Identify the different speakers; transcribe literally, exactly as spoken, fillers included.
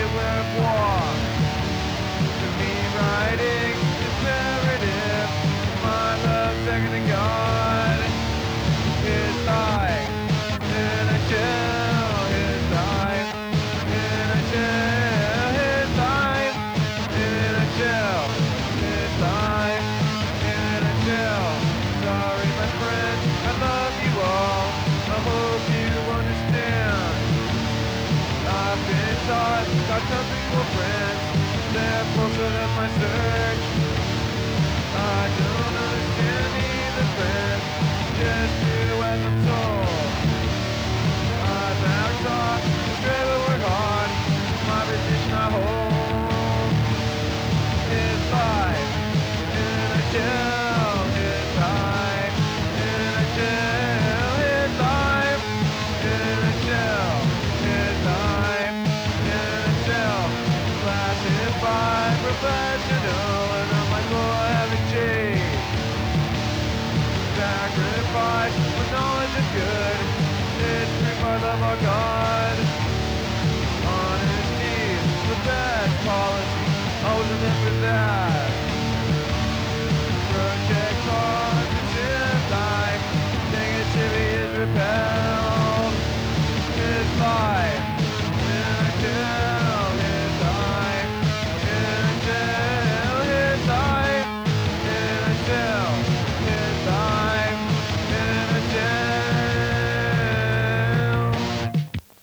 Speaker 1: with war. To me, writing imperative. My love, second to God. His life in a shell. His life in a shell. His life in a shell. His life in a shell. Sorry, my friend, I love you all. I hope you understand. I've been taught, got nothing for friends. Therefore, fill up my search. I don't understand either, friend. Just do as I'm told. I've been taught to strive and work hard. My position I hold. His life in a shell. His life in a shell. His life in a shell. His life in a shell. Classified professional, and I'm like, oh, I haven't changed. Sacrifice for knowledge is good. It's free for love of God.